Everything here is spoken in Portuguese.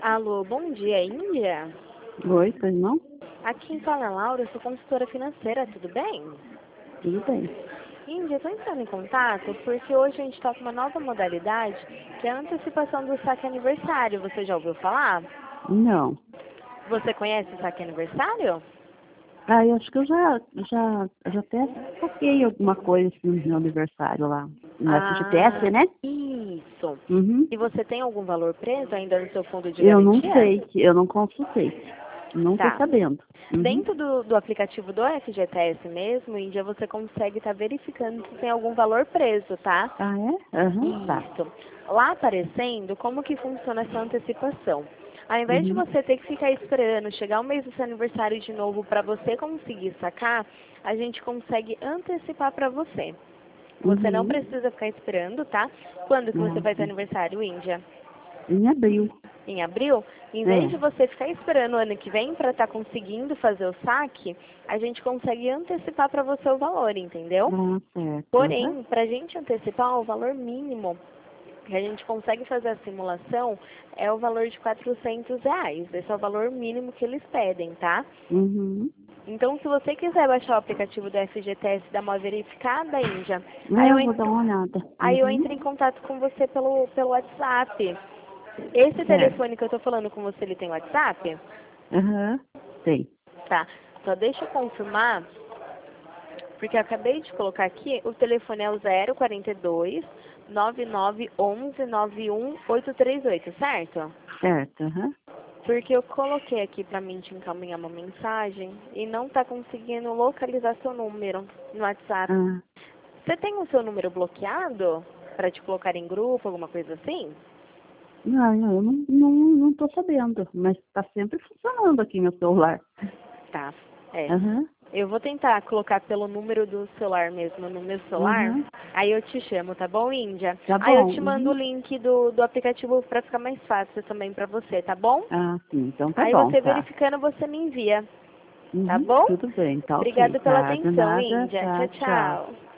Alô, bom dia, Índia. Oi, pois não? Aqui em fala Laura, eu sou consultora financeira, tudo bem? Tudo bem. Índia, eu estou entrando em contato porque hoje a gente está com uma nova modalidade, que é a antecipação do saque aniversário. Você já ouviu falar? Não. Você conhece o saque aniversário? Ah, eu acho que eu já até toquei alguma coisa assim, no meu aniversário lá. No FGTS, né? Isso. Uhum. E você tem algum valor preso ainda no seu fundo de Eu não garantia? sei, eu não consultei. Não estou Tá. sabendo. Uhum. Dentro do aplicativo do FGTS mesmo, Índia, você consegue estar verificando se tem algum valor preso, tá? Ah, é? Aham, tá. Isso. Lá aparecendo, como que funciona essa antecipação? Ao invés de Uhum. você ter que ficar esperando chegar o mês do seu aniversário de novo para você conseguir sacar, a gente consegue antecipar para você. Você não Uhum. precisa ficar esperando, tá? Quando que você Ah, faz sim. aniversário, Índia? Em abril. Em abril? Em vez de É. você ficar esperando o ano que vem para estar conseguindo fazer o saque, a gente consegue antecipar para você o valor, entendeu? Ah, certo. Aham. Porém, para a gente antecipar o valor mínimo que a gente consegue fazer a simulação é o valor de R$ 400. Esse é o valor mínimo que eles pedem, tá? Uhum. Então, se você quiser baixar o aplicativo do FGTS e dar uma verificada, Índia, É, eu vou dar uma olhada. aí eu Uhum. entro em contato com você pelo WhatsApp. Esse Certo. telefone que eu tô falando com você, ele tem WhatsApp? Aham. Sei. Tá. Só deixa eu confirmar, porque eu acabei de colocar aqui, o telefone é o 042 9911 91838, certo? Certo. Aham. Porque eu coloquei aqui pra mim te encaminhar uma mensagem e não tá conseguindo localizar seu número no WhatsApp. Ah. Você tem o seu número bloqueado pra te colocar em grupo, alguma coisa assim? Não, eu não tô sabendo, mas tá sempre funcionando aqui meu celular. Tá. É. Aham, Eu vou tentar colocar pelo número do celular mesmo no meu celular. aham. Aí eu te chamo, tá bom, Índia? Tá Aí eu bom. te mando o Uhum. link do aplicativo pra ficar mais fácil também pra você, tá bom? Ah, sim, então tá Aí bom, você tá. verificando, você me envia, tá Uhum. bom? Tudo bem, tá ok, Obrigada pela tá. De atenção, nada, Índia. Tchau, tá, tchau. tchau.